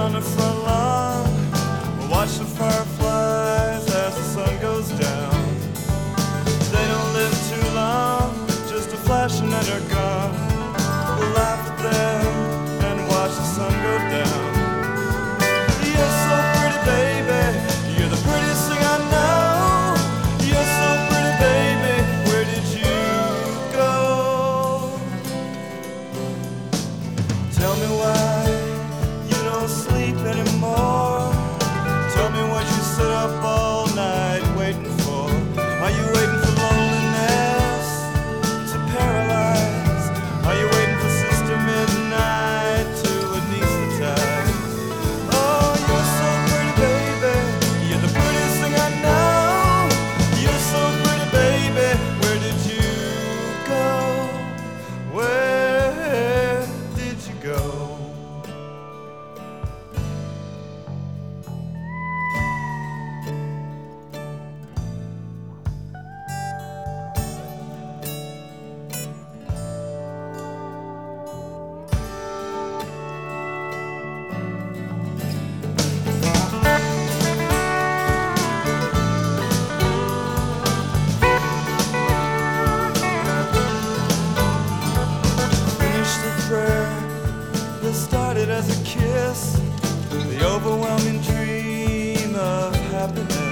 on the front lawn, we'll watch the fireflies as the sun goes down. They don't live too long, just a flash and then they're gone. We'll laugh at them and watch the sun go down. You're so pretty, baby, you're the prettiest thing I know. You're so pretty, baby, where did you go? Tell me why you don't sleep anymore. Tell me what you sit up all night waiting for. Are you waiting for loneliness to paralyze? Are you waiting for Sister Midnight to anesthetize? Oh, you're so pretty, baby, you're the prettiest thing I know. You're so pretty, baby, where did you go? Where did you go? That started as a kiss, the overwhelming dream of happiness.